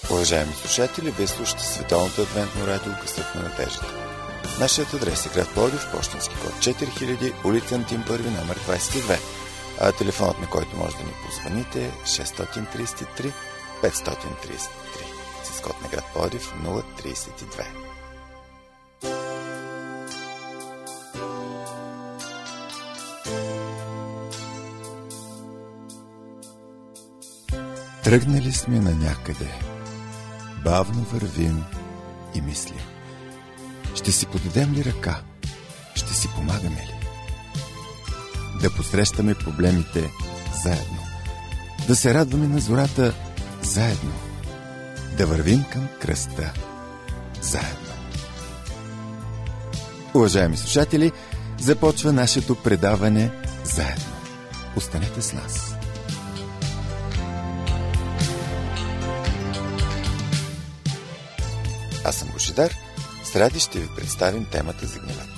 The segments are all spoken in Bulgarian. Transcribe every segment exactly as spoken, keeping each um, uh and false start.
Уважаеми слушатели, вие слушате Световното адвентно радио Късът на надеждата. Нашият адрес е град Пловдив, пощенски код четири хиляди, улица Антим първи, номер двадесет и две, а телефонът, на който може да ни позвоните, е шест три три пет три три, с код на град Пловдив нула тридесет и две. Тръгнали сме на някъде. Бавно вървим и мислим. Ще си подадем ли ръка? Ще си помагаме ли? Да посрещаме проблемите заедно. Да се радваме на зората заедно. Да вървим към кръста заедно. Уважаеми слушатели, започва нашето предаване заедно. Останете с нас. Аз съм Божидар. С радост ще ви представим темата за гневът.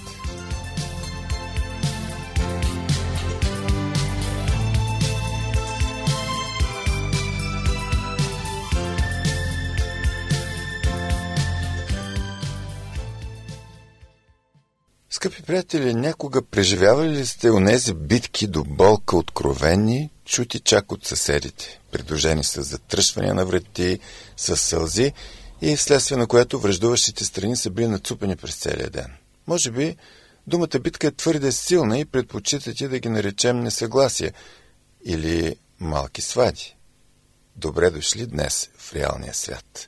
Скъпи приятели, някога преживявали ли сте онези битки до болка откровени, чути чак от съседите, придружени с затръшвания на врати, с сълзи, и вследствие на което враждуващите страни са били нацупени през целия ден? Може би думата битка е твърде силна и предпочитате да ги наречем несъгласие или малки свади. Добре дошли днес в реалния свят.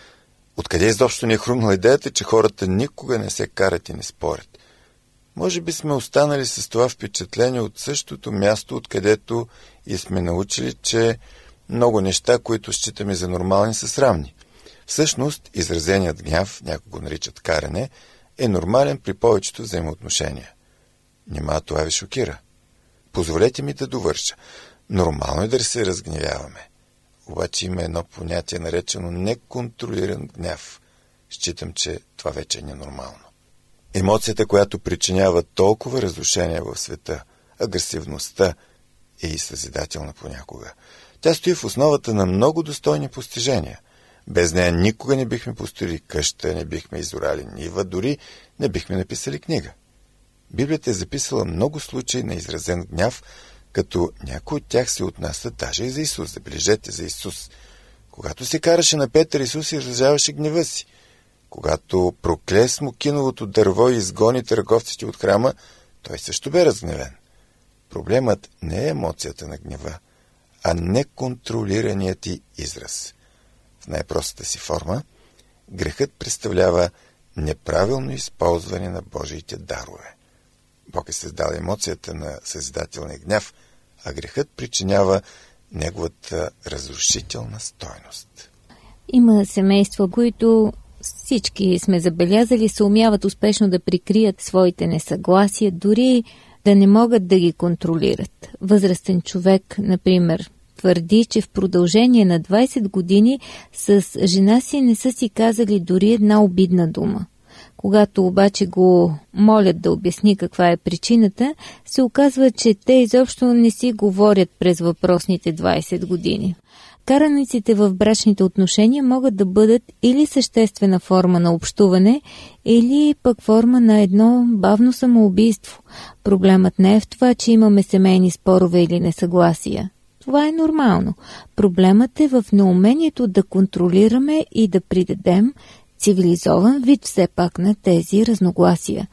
Откъде изобщо ни е хрумнала идеята, че хората никога не се карат и не спорят? Може би сме останали с това впечатление от същото място, откъдето и сме научили, че много неща, които считаме за нормални, са срамни. Всъщност, изразеният гняв, някои го наричат каране, е нормален при повечето взаимоотношения. Нима това ви шокира? Позволете ми да довърша. Нормално е да се разгневяваме. Обаче има едно понятие, наречено неконтролиран гняв. Считам, че това вече е ненормално. Емоцията, която причинява толкова разрушения в света, агресивността, е и съзидателна понякога. Тя стои в основата на много достойни постижения. Без нея никога не бихме построили къща, не бихме изорали нива, дори не бихме написали книга. Библията е записала много случаи на изразен гняв, като някои от тях се отнасят даже и за Исус. Забележете, за Исус. Когато се караше на Петър, Исус изразяваше гнева си. Когато прокле смокиновото дърво и изгони търговците от храма, той също бе разгневен. Проблемът не е емоцията на гнева, а неконтролираният ти израз. В най-простата си форма, грехът представлява неправилно използване на Божиите дарове. Бог е създал емоцията на съзидателния гняв, а грехът причинява неговата разрушителна стойност. Има семейства, които всички сме забелязали, се умяват успешно да прикрият своите несъгласия, дори да не могат да ги контролират. Възрастен човек, например, твърди, че в продължение на двадесет години с жена си не са си казали дори една обидна дума. Когато обаче го молят да обясни каква е причината, се оказва, че те изобщо не си говорят през въпросните двадесет години. Караниците в брачните отношения могат да бъдат или съществена форма на общуване, или пък форма на едно бавно самоубийство. Проблемът не е в това, че имаме семейни спорове или несъгласия. Това е нормално. Проблемът е в неумението да контролираме и да придадем цивилизован вид все пак на тези разногласия.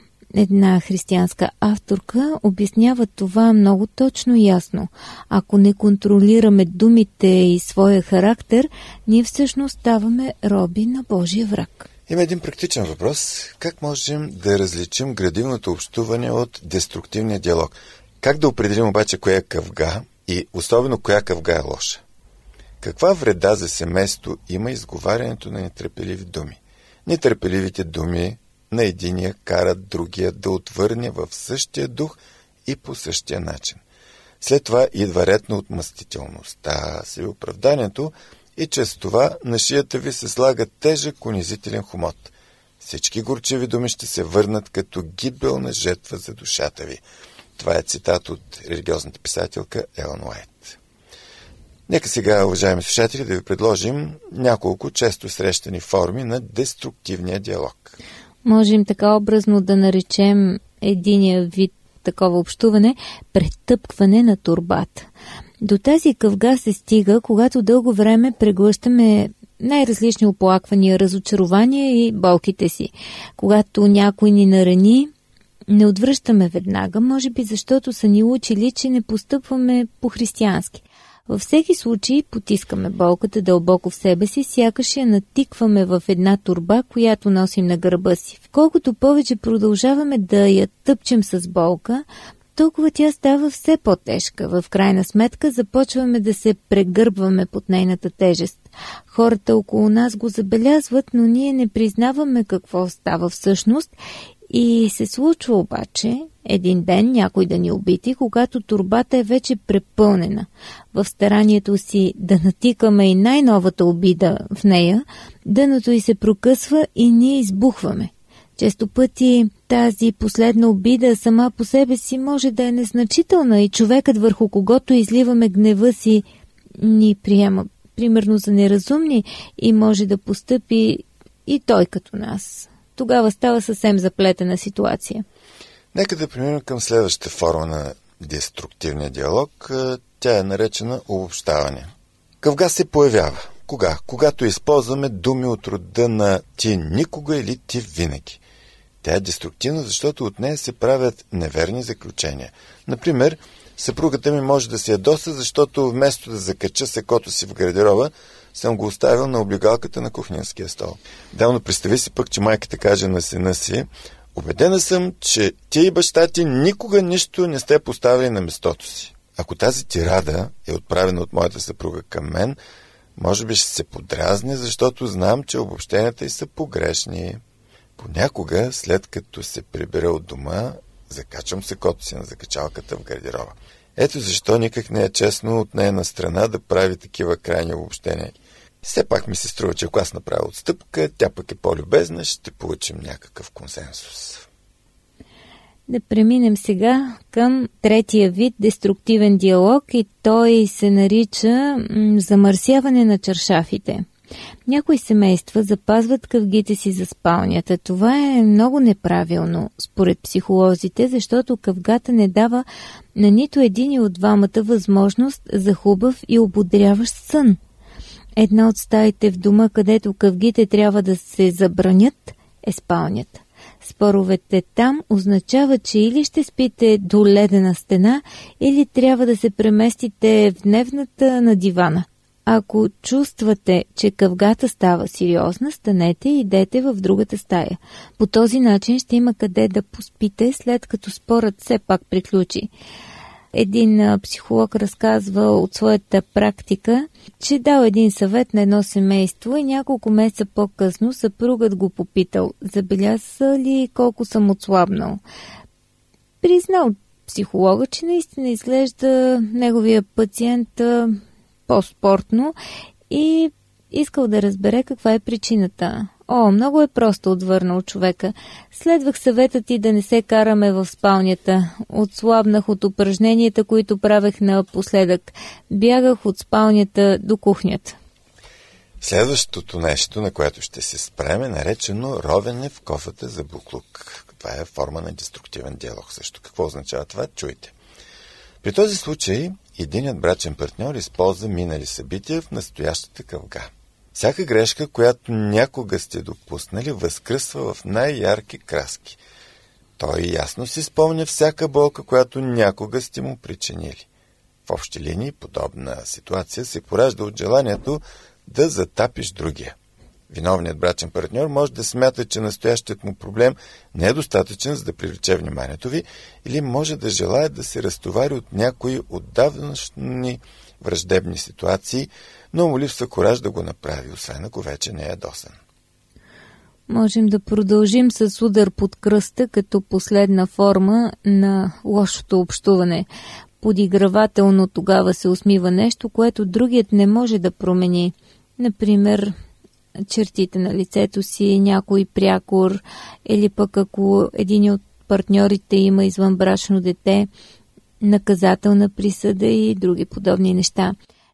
Една християнска авторка обяснява това много точно и ясно. Ако не контролираме думите и своя характер, ние всъщност ставаме роби на Божия враг. Има един практичен въпрос. Как можем да различим градивното общуване от деструктивния диалог? Как да определим обаче коя е къвга и особено коя къвга е лоша? Каква вреда за семейство има изговарянето на нетърпеливи думи? Нетърпеливите думи на единия карат другия да отвърне в същия дух и по същия начин. След това идва ред на отмъстителността, себеоправданието и чрез това на шията ви се слага тежък унизителен хомот. Всички горчиви думи ще се върнат като гибелна жетва за душата ви. Това е цитат от религиозната писателка Елън Уайт. Нека сега, уважаеми слушатели, да ви предложим няколко често срещани форми на деструктивния диалог. Можем така образно да наречем единия вид такова общуване претъпкване на торбата. До тази къвга се стига, когато дълго време преглъщаме най-различни оплаквания, разочарования и болките си. Когато някой ни нарани, не отвръщаме веднага, може би защото са ни учили, че не постъпваме по-християнски. Във всеки случай потискаме болката дълбоко в себе си, сякаш я натикваме в една торба, която носим на гърба си. Колкото повече продължаваме да я тъпчем с болка, толкова тя става все по-тежка. В крайна сметка започваме да се прегърбваме под нейната тежест. Хората около нас го забелязват, но ние не признаваме какво става всъщност и се случва обаче един ден някой да ни обиди, когато торбата е вече препълнена. В старанието си да натикаме и най-новата обида в нея, дъното й се прокъсва и ние избухваме. Често пъти тази последна обида сама по себе си може да е незначителна и човекът, върху когото изливаме гнева си, ни приема примерно за неразумни и може да постъпи и той като нас. Тогава става съвсем заплетена ситуация. Нека да преминем към следващата форма на деструктивния диалог. Тя е наречена обобщаване. Къвга се появява. Кога? Когато използваме думи от рода на ти никога или ти винаги. Тя е деструктивна, защото от нея се правят неверни заключения. Например, съпругата ми може да се ядоса, защото вместо да закача секото си в гардероба, съм го оставил на облигалката на кухненския стол. Давно представи си пък, че майката каже на сина си: убедена съм, че ти и баща ти никога нищо не сте поставили на местото си. Ако тази тирада е отправена от моята съпруга към мен, може би ще се подразня, защото знам, че обобщенията й са погрешни. Понякога, след като се прибера от дома, закачам секото си на закачалката в гардероба. Ето защо никак не е честно от нейна страна да прави такива крайни обобщения. Все пак ми се струва, че ако аз направя отстъпка, тя пък е по-любезна, ще получим някакъв консенсус. Да преминем сега към третия вид деструктивен диалог и той се нарича м, замърсяване на чаршафите. Някои семейства запазват къвгите си за спалнята. Това е много неправилно, според психолозите, защото къвгата не дава на нито един от двамата възможност за хубав и ободряващ сън. Една от стаите в дома, където къвгите трябва да се забранят, е спалнята. Споровете там означава, че или ще спите до ледена стена, или трябва да се преместите в дневната на дивана. Ако чувствате, че къвгата става сериозна, станете и идете в другата стая. По този начин ще има къде да поспите, след като спорът все пак приключи. Един психолог разказва от своята практика, че дал един съвет на едно семейство и няколко месеца по-късно съпругът го попитал: забеляза ли колко съм отслабнал? Признал психолога, че наистина изглежда неговия пациент по-спортно и искал да разбере каква е причината. О, много е просто, отвърнал човека. Следвах съвета ти да не се караме в спалнята. Отслабнах от упражненията, които правех напоследък. Бягах от спалнята до кухнята. Следващото нещо, на което ще се спрем, е наречено ровене в кофата за буклук. Това е форма на деструктивен диалог също. Какво означава това? Чуйте. При този случай единият брачен партньор използва минали събития в настоящата къвга. Всяка грешка, която някога сте допуснали, възкръсва в най-ярки краски. Той ясно си спомня всяка болка, която някога сте му причинили. В общи линии подобна ситуация се поражда от желанието да затапиш другия. Виновният брачен партньор може да смята, че настоящият му проблем не е достатъчен, за да привлече вниманието ви, или може да желае да се разтовари от някои отдавнашни враждебни ситуации, но му липсва кураж да го направи, освен ако вече не е ядосан. Можем да продължим с удар под кръста като последна форма на лошото общуване. Подигравателно тогава се усмива нещо, което другият не може да промени. Например, чертите на лицето си, някой прякор, или пък ако един от партньорите има извънбрачно дете, наказателна присъда и други подобни неща.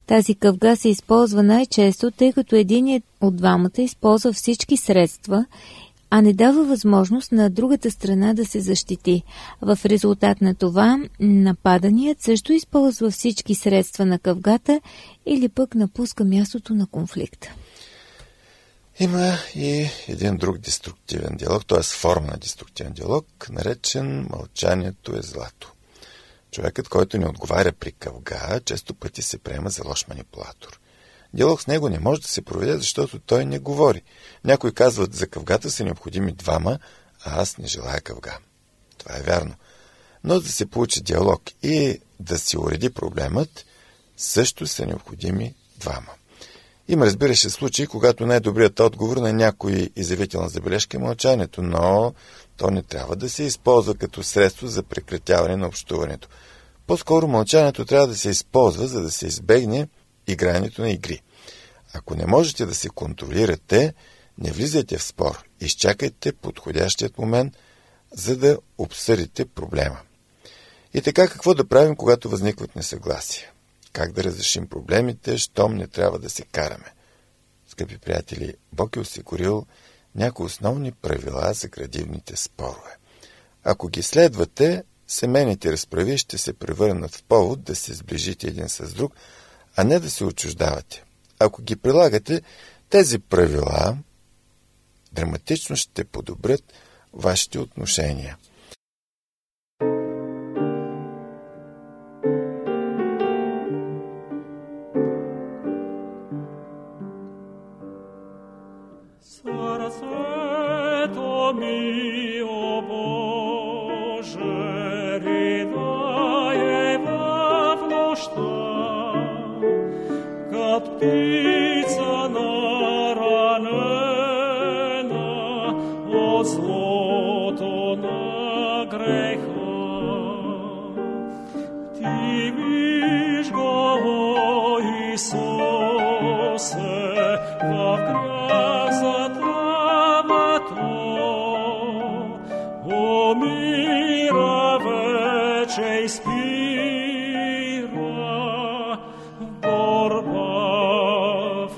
Тази къвга се използва най-често, тъй като единият от двамата използва всички средства, а не дава възможност на другата страна да се защити. В резултат на това, нападаният също използва всички средства на къвгата или пък напуска мястото на конфликта. Има и един друг деструктивен диалог, т.е. форма на деструктивен диалог, наречен мълчанието е злато. Човекът, който не отговаря при къвга, често пъти се приема за лош манипулатор. Диалог с него не може да се проведе, защото той не говори. Някои казват, за къвгата са необходими двама, а аз не желая къвга. Това е вярно. Но да се получи диалог и да се уреди проблемът, също са необходими двама. Има, разбира се, случаи, когато най-добрият отговор на някой изявителна забележка е мълчанието, но то не трябва да се използва като средство за прекратяване на общуването. По-скоро мълчанието трябва да се използва, за да се избегне игрането на игри. Ако не можете да се контролирате, не влизайте в спор. Изчакайте подходящият момент, за да обсъдите проблема. И така, какво да правим, когато възникват несъгласия? Как да разрешим проблемите, щом не трябва да се караме? Скъпи приятели, Бог е осигурил някои основни правила за градивните спорове. Ако ги следвате, семейните разправи ще се превърнат в повод да се сближите един с друг, а не да се отчуждавате. Ако ги прилагате, тези правила драматично ще подобрят вашите отношения. Сърцето ми, о Боже, ридае в нощта, кат птица наранена от злото на греха. Ти виж го, о Исусе, в грях затлавато, о мира вече изпира, борба в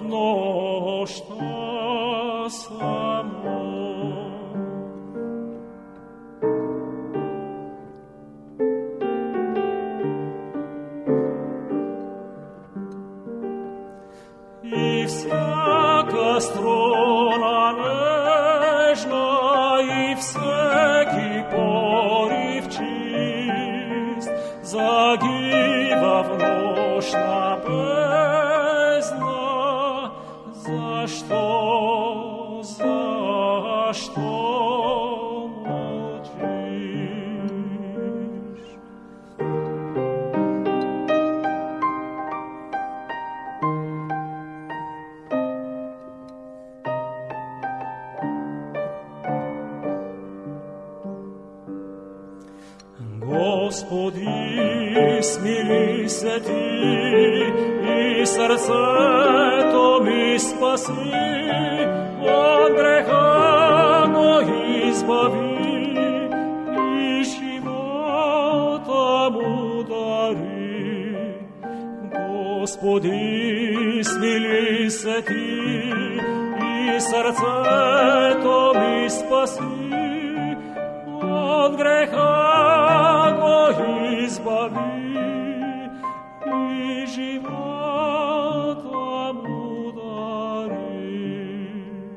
нощта само. И всяка струна нежна, и всеки порив чист загива в нощна бездна. Защо, защо мълчиш? Господи, смили се Ти и сърцето ми спаси, от греха го избави и живота му дари. Господи, смили се Ти и сърцето ми спаси, от греха го избави и живота му дари.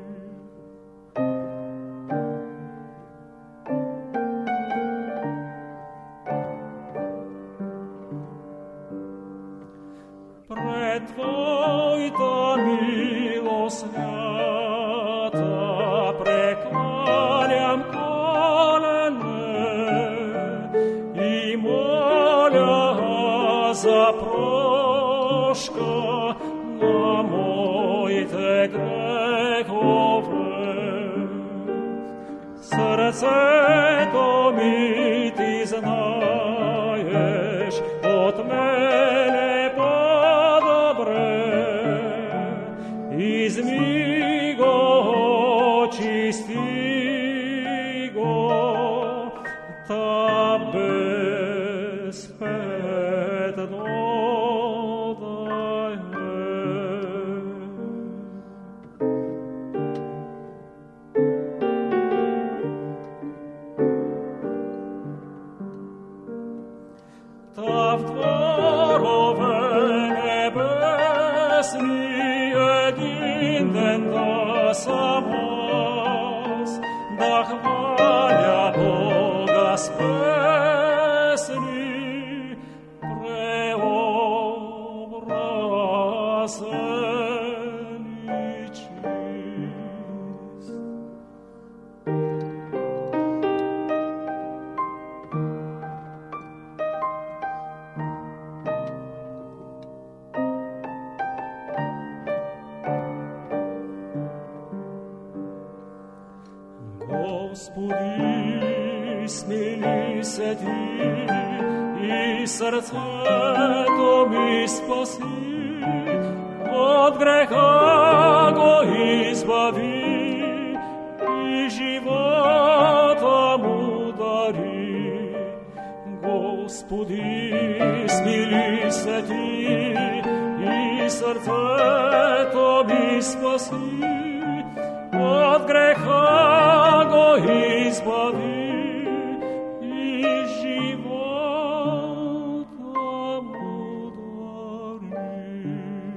Пред Твоята милост свята прекланям и моля за прошка на моите грехове. Сърцето ми Ти знаеш, от мене по-добре. Изми го, чисти го, та безпетно дай. един ден да съм аз, да хваля Бога с песни, преобразен и чист. Господи, смили се Ти и сърцето ми спаси, от греха го избави и живота му дари. Господи, смили се Ти и сърцето ми спаси, от греха го избави и живота му дари.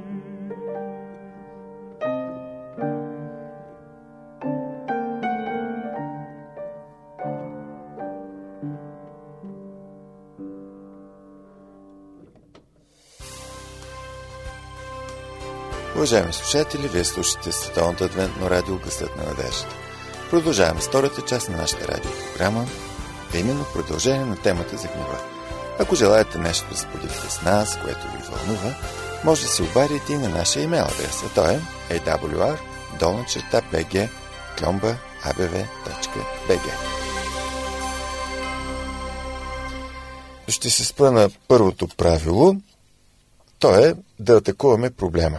Уважаеми слушатели, вие слушате Световното адвентно радио Гласът на надеждата. Продължаваме втората част на нашата радиопрограма, а именно продължение на темата за гнева. Ако желаете нещо да споделите с нас, което ви вълнува, може да се обадите и на нашия имейл адрес. А то е ей дабъл ю ар долна черта би джи кломба а бе ве точка би джи. Ще се спра на първото правило. То е да атакуваме проблема.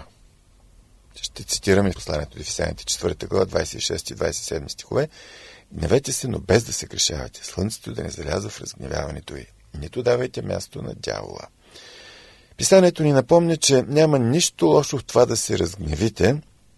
Ще цитираме посланието до Ефесяните, четвърта глава, двадесет и шести и двадесет и седми стихове. Гневете се, но без да се грешавате. Слънцето да не залязва в разгневяването ви. Нито давайте място на дявола. Писанието ни напомня, че няма нищо лошо в това да се разгневите,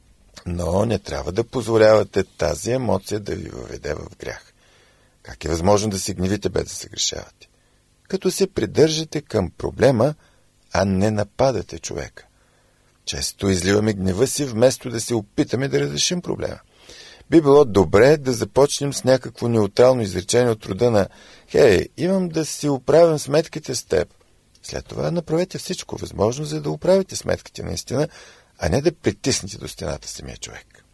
но не трябва да позволявате тази емоция да ви въведе в грях. Как е възможно да се гневите без да се грешавате? Като се придържате към проблема, а не нападате човека. Често изливаме гнева си, вместо да се опитаме да разрешим проблема. Би било добре да започнем с някакво неутрално изречение от рода на «Хей, имам да си оправям сметките с теб». След това направете всичко възможно, за да оправите сметките наистина, а не да притиснете до стената самия човек.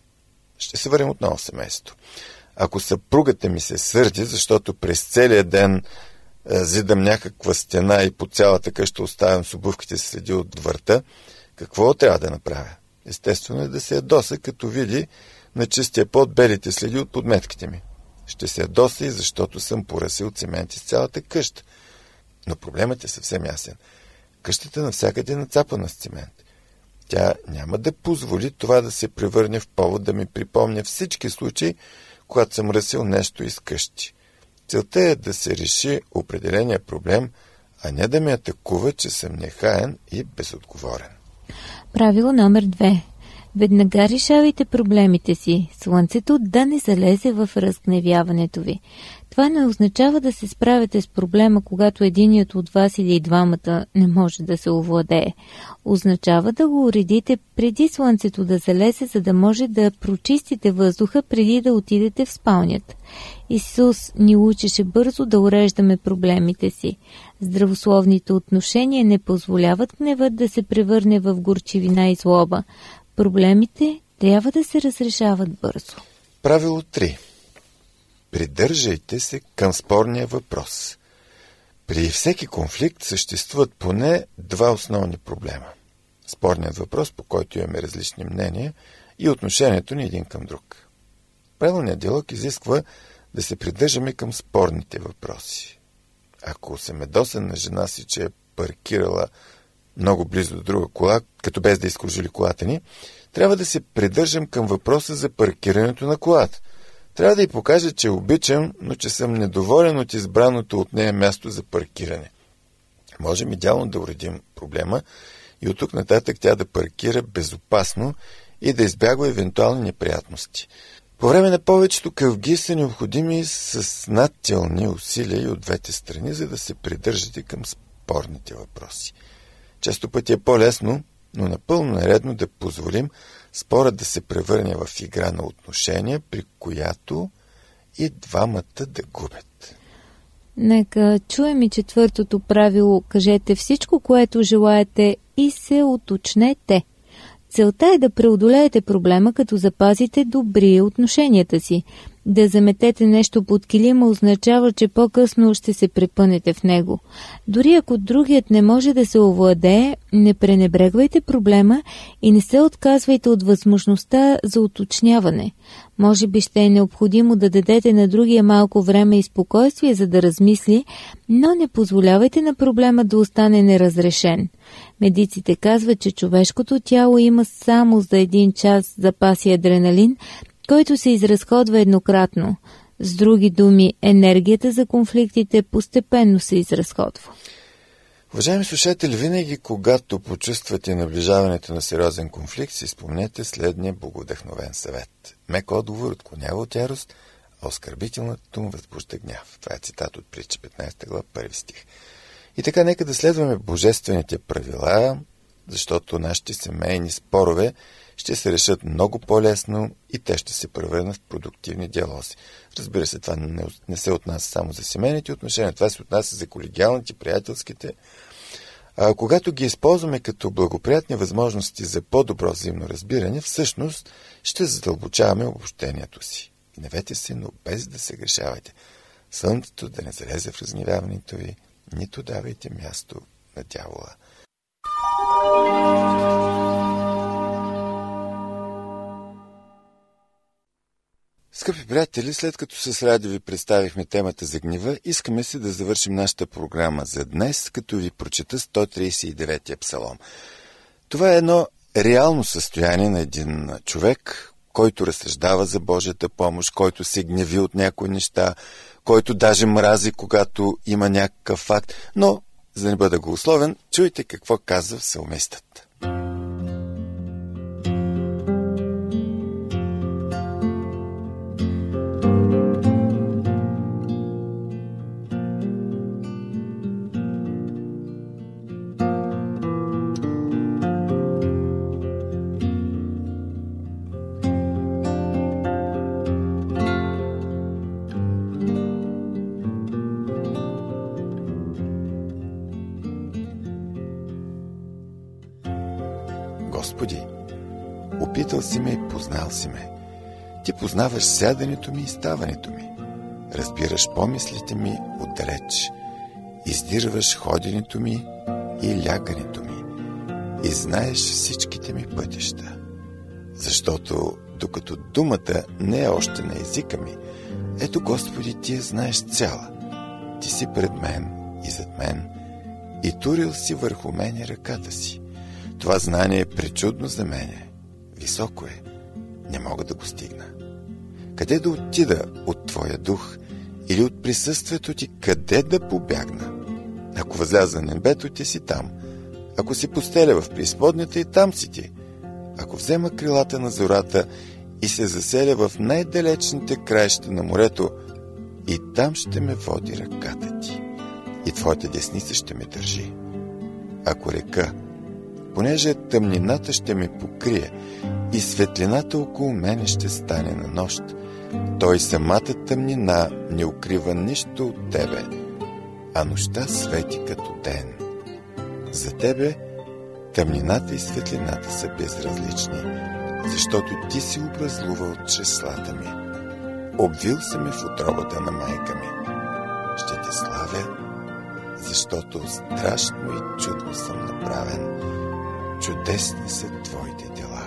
Ще се върнем отново в семейството. Ако съпругата ми се сърди, защото през целия ден зидам някаква стена и по цялата къща оставям с обувките си следи от върта, какво трябва да направя? Естествено е да се ядоса, като види на чистия пот белите следи от подметките ми. Ще се ядоса и защото съм поръсил цемент из цялата къща. Но проблемът е съвсем ясен. Къщата навсякъде е нацапана с цемент. Тя няма да позволи това да се превърне в повод да ми припомня всички случаи, когато съм ръсил нещо из къщи. Целта е да се реши определения проблем, а не да ме атакува, че съм нехаен и безотговорен. Правило номер две. Веднага решавайте проблемите си. Слънцето да не залезе в разгневяването ви. Това не означава да се справяте с проблема, когато единият от вас или и двамата не може да се овладее. Означава да го уредите преди слънцето да залезе, за да може да прочистите въздуха преди да отидете в спалнята. Исус ни учеше бързо да уреждаме проблемите си. Здравословните отношения не позволяват гневът да се превърне в горчивина и злоба. Проблемите трябва да се разрешават бързо. Правило три. Придържайте се към спорния въпрос. При всеки конфликт съществуват поне два основни проблема. Спорният въпрос, по който имаме различни мнения, и отношението ни един към друг. Правилният диалог изисква да се придържаме към спорните въпроси. Ако съм ядосан на жена си, че е паркирала много близо до друга кола, като без да изкружили колата ни, трябва да се придържам към въпроса за паркирането на колата. Трябва да й покажа, че обичам, но че съм недоволен от избраното от нея място за паркиране. Можем идеално да уредим проблема и от тук нататък тя да паркира безопасно и да избягва евентуални неприятности. По време на повечето къвги са необходими с надтелни усилия и от двете страни, за да се придържате към спорните въпроси. Често пъти е по-лесно но напълно наредно да позволим спорът да се превърне в игра на отношения, при която и двамата да губят. Нека чуем и четвъртото правило. Кажете всичко, което желаете и се уточнете. Целта е да преодолеете проблема, като запазите добри отношенията си. Да заметете нещо под килима означава, че по-късно ще се препънете в него. Дори ако другият не може да се овладее, не пренебрегвайте проблема и не се отказвайте от възможността за уточняване. Може би ще е необходимо да дадете на другия малко време и спокойствие, за да размисли, но не позволявайте на проблема да остане неразрешен. Медиците казват, че човешкото тяло има само за един час запаси адреналин, който се изразходва еднократно. С други думи, енергията за конфликтите постепенно се изразходва. Уважаеми слушатели, винаги когато почувствате наближаването на сериозен конфликт, си спомнете следния благовдъхновен съвет. Мек отговор отклонява от ярост, а оскърбителното му възбужда гняв. Това е цитат от Притча петнайсета глава, първи стих. И така, нека да следваме божествените правила, защото нашите семейни спорове ще се решат много по-лесно и те ще се превърнат в продуктивни диалози. Разбира се, това не, не се отнася само за семейните отношения, това се отнася за колегиалните, приятелските. А когато ги използваме като благоприятни възможности за по-добро взаимно разбиране, всъщност ще задълбочаваме обобщението си. Гневете се, но без да се грешавайте. Слънцето да не залезе в разгневяването ви, нито давайте място на дявола. Скъпи приятели, след като с радио ви представихме темата за гнева, искаме се да завършим нашата програма за днес, като ви прочета сто трийсет и деветия псалом. Това е едно реално състояние на един човек, който разсъждава за Божията помощ, който се гневи от някои неща, който даже мрази, когато има някакъв факт. Но, за да не бъда голословен, чуйте какво казва псалмистът. Господи, опитал си ме и познал си ме. Ти познаваш сядането ми и ставането ми. Разбираш помислите ми отдалеч. Издирваш ходенето ми и лягането ми. И знаеш всичките ми пътища. Защото, докато думата не е още на езика ми, ето, Господи, Ти я знаеш цяла. Ти си пред мен и зад мен и турил си върху мене ръката си. Това знание е пречудно за мене. Високо е. Не мога да го стигна. Къде да отида от Твоя дух или от присъствието Ти, къде да побягна? Ако възляза на небето, Ти си там. Ако си постеля в преизподнята, и там си Ти. Ако взема крилата на зората и се заселя в най-далечните краища на морето, и там ще ме води ръката Ти, и Твоята десница ще ме държи. Ако река, понеже тъмнината ще ме покрие и светлината около мене ще стане на нощ, той самата тъмнина не укрива нищо от Тебе, а нощта свети като ден. За Тебе тъмнината и светлината са безразлични, защото Ти си образлувал чреслата ми. Обвил се ме в утробата на майка ми. Ще Те славя, защото страшно и чудно съм направен. Чудесни са Твоите дела.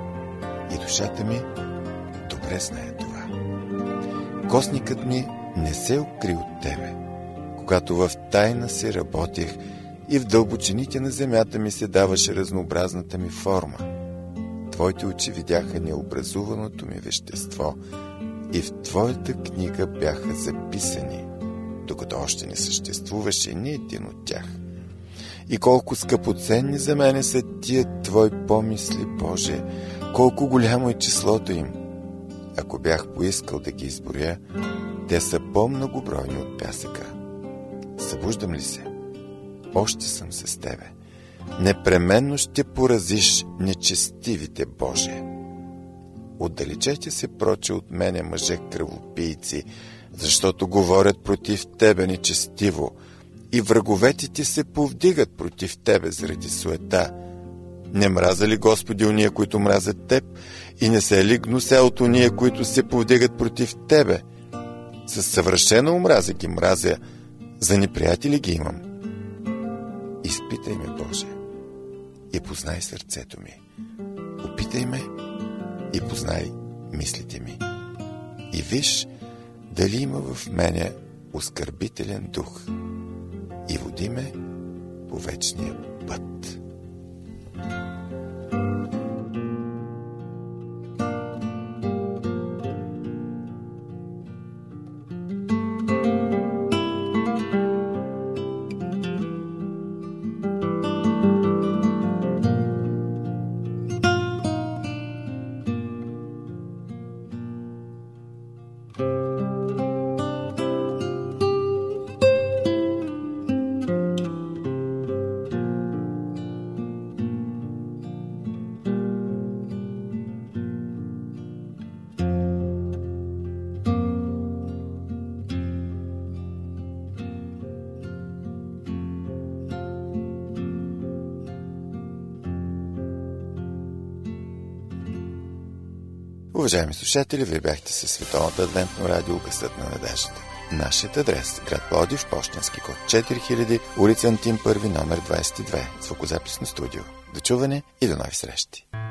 И душата ми добре знае това. Костникът ми не се укри от Тебе, когато в тайна си работех и в дълбочините на земята ми се даваше разнообразната ми форма. Твоите очи видяха необразуваното ми вещество и в Твоята книга бяха записани, докато още не съществуваше ни един от тях. И колко скъпоценни за мене са тия Твои помисли, Боже, колко голямо е числото им. Ако бях поискал да ги изброя, те са по-многобройни от пясъка. Събуждам ли се? Още съм с Тебе. непременно ще поразиш нечестивите, Боже. Отдалечете се, проче, от мене, мъже кръвопийци, защото говорят против тебе нечестиво и враговете ти се повдигат против тебе заради суета. Не мраза ли, Господи, уния, които мразят теб, и не се е ли гнося от уния, които се повдигат против тебе? Със съвършена омраза ги мразя, за неприятели ги имам. Изпитай ме, Боже, и познай сърцето ми. Опитай ме и познай мислите ми. И виж дали има в мене оскърбителен дух, и води ме по вечния път. Уважаеми слушатели, вие бяхте със Световното адвентно радио Гласът на надеждата. Нашият адрес – град Пловдив, пощенски код четири хиляди, улица Антим първи, номер двадесет и две, звукозаписно студио. До чуване и до нови срещи!